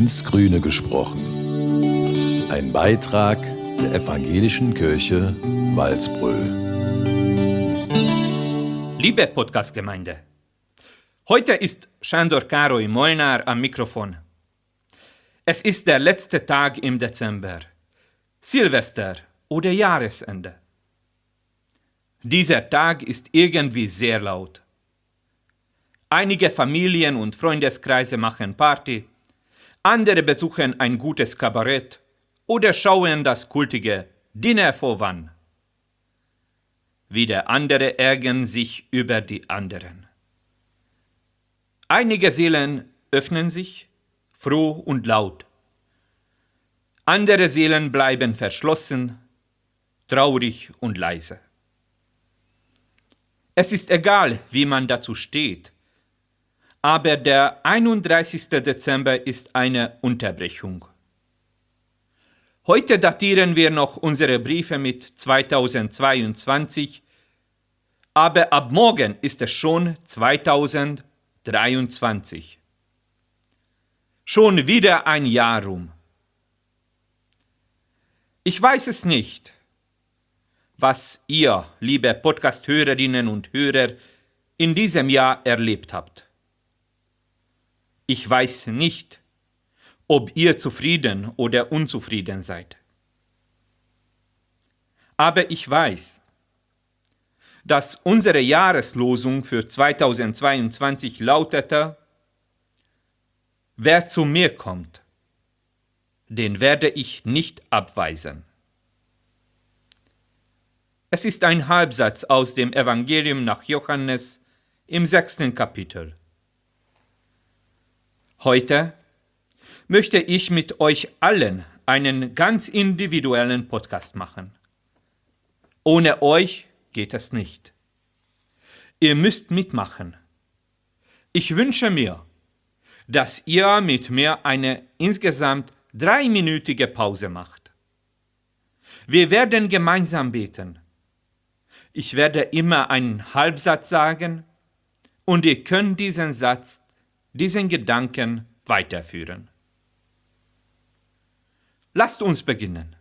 ins Grüne gesprochen. Ein Beitrag der Evangelischen Kirche Walsbröl. Liebe Podcast-Gemeinde, heute ist Sándor Károly Molnár am Mikrofon. Es ist der letzte Tag im Dezember, Silvester oder Jahresende. Dieser Tag ist irgendwie sehr laut. Einige Familien und Freundeskreise machen Party, andere besuchen ein gutes Kabarett oder schauen das kultige Dinner for One. Wieder andere ärgern sich über die anderen. Einige Seelen öffnen sich, froh und laut. Andere Seelen bleiben verschlossen, traurig und leise. Es ist egal, wie man dazu steht, aber der 31. Dezember ist eine Unterbrechung. Heute datieren wir noch unsere Briefe mit 2022, aber ab morgen ist es schon 2023. Schon wieder ein Jahr rum. Ich weiß es nicht, was ihr, liebe Podcast-Hörerinnen und Hörer, in diesem Jahr erlebt habt. Ich weiß nicht, ob ihr zufrieden oder unzufrieden seid. Aber ich weiß, dass unsere Jahreslosung für 2022 lautete: Wer zu mir kommt, den werde ich nicht abweisen. Es ist ein Halbsatz aus dem Evangelium nach Johannes im 6. Kapitel. Heute möchte ich mit euch allen einen ganz individuellen Podcast machen. Ohne euch geht es nicht. Ihr müsst mitmachen. Ich wünsche mir, dass ihr mit mir eine insgesamt 3-minütige Pause macht. Wir werden gemeinsam beten. Ich werde immer einen Halbsatz sagen und ihr könnt diesen Satz, diesen Gedanken weiterführen. Lasst uns beginnen.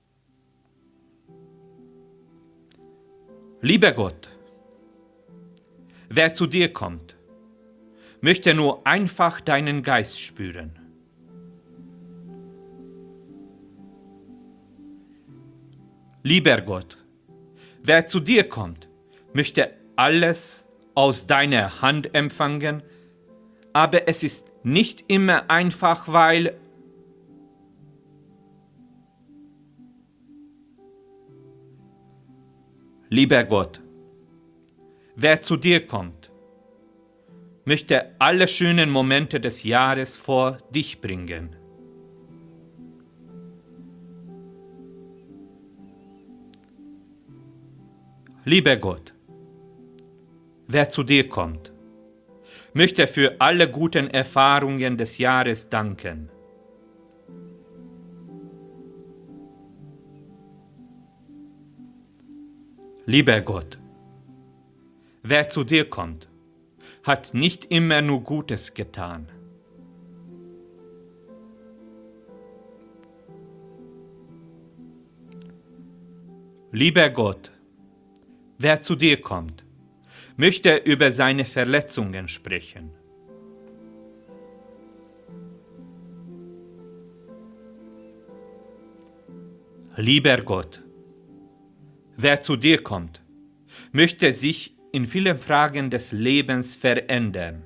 Lieber Gott, wer zu dir kommt, möchte nur einfach deinen Geist spüren. Lieber Gott, wer zu dir kommt, möchte alles aus deiner Hand empfangen, aber es ist nicht immer einfach, weil Lieber Gott, wer zu dir kommt, möchte alle schönen Momente des Jahres vor dich bringen. Lieber Gott, wer zu dir kommt, möchte für alle guten Erfahrungen des Jahres danken. Lieber Gott, wer zu dir kommt, hat nicht immer nur Gutes getan. Lieber Gott, wer zu dir kommt, möchte über seine Verletzungen sprechen. Lieber Gott, wer zu dir kommt, möchte sich in vielen Fragen des Lebens verändern.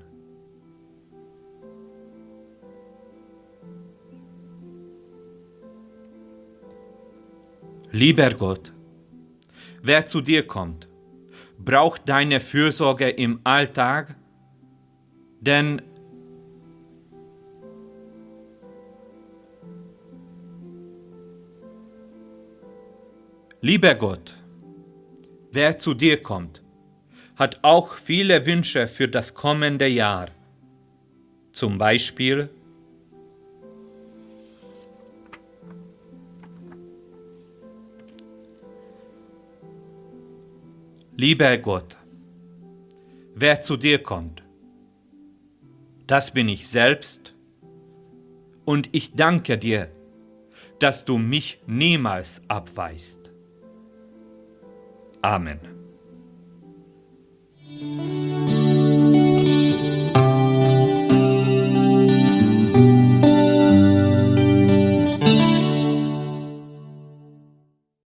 Lieber Gott, wer zu dir kommt, braucht deine Fürsorge im Alltag, denn Lieber Gott, wer zu dir kommt, hat auch viele Wünsche für das kommende Jahr. Zum Beispiel: Lieber Gott, wer zu dir kommt, das bin ich selbst und ich danke dir, dass du mich niemals abweist. Amen.